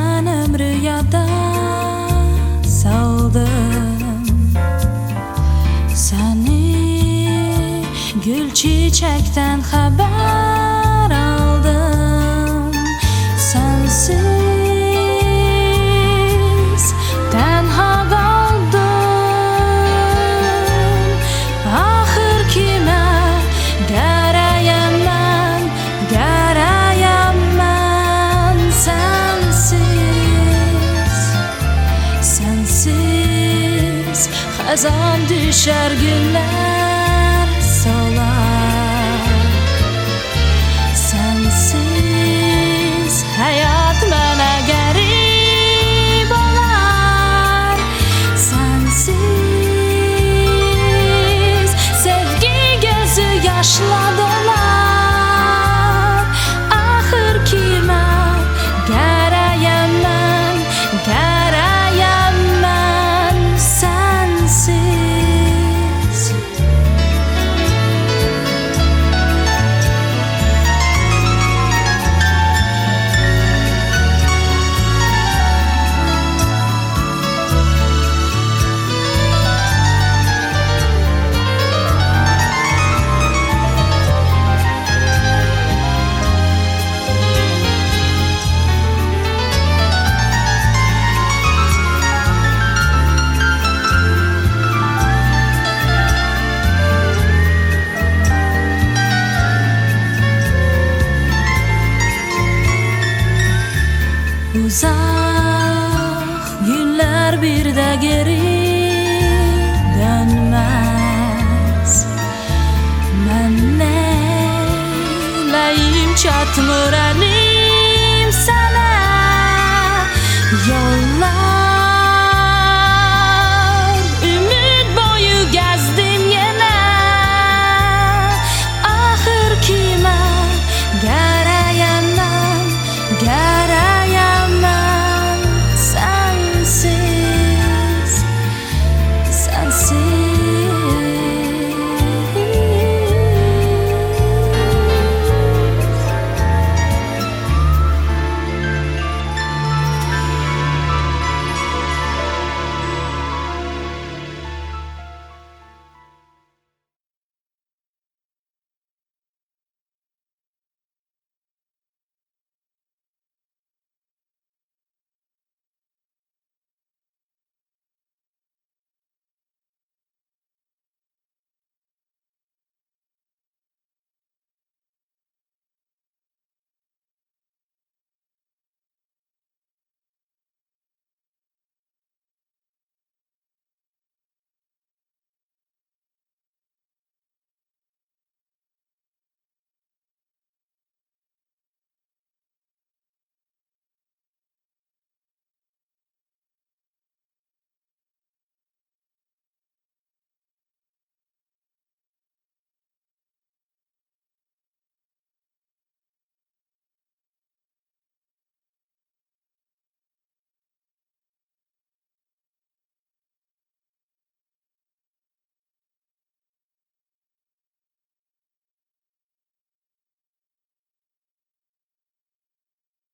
benim rüyada saldım seni, gül çiçekten haber aldım. Sensiz tenha kaldım, ahır kime gereyem ben, gereyem ben sensiz. Sensiz hazan düşer, günler solar. Sensiz hayat bana garip olar. Sensiz sevgi gözü yaşla dolar. Ahır kime gereyem ben, gereyem ben sensiz. Uzak günler bir de geri dönmez. Ben neyleyim, çatmır elim sana. Yollar